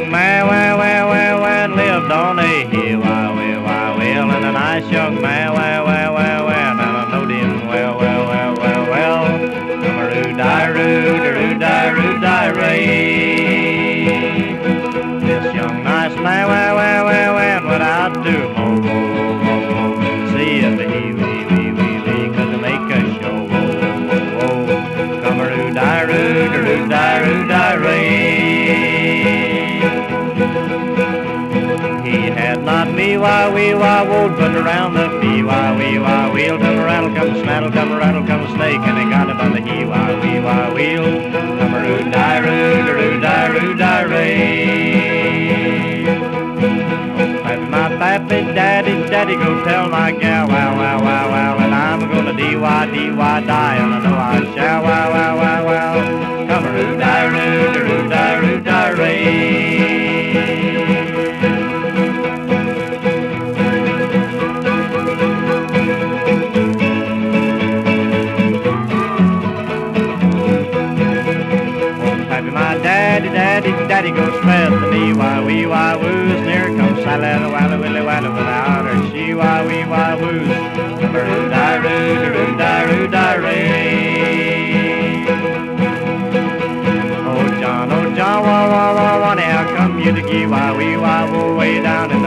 young man lived on a hill, well, and a nice young man, and I knowed him well. Ray. This young nice man, what I'd do, see if he could make a show, Ray. He had not me, would but around the fee, wheel, come a rattle, come a snaddle, come a rattle, come a snake, and he got it by the he, wheel, come a ray. My pappy, daddy, go tell my gal, wow, and I'm gonna die, and I know I shall, wow, come a ray. Daddy, go spread the knee, why woos, near comes Sally, willy, without her, she, why woos, ray. Oh John, now come you to gee, why woo, way down in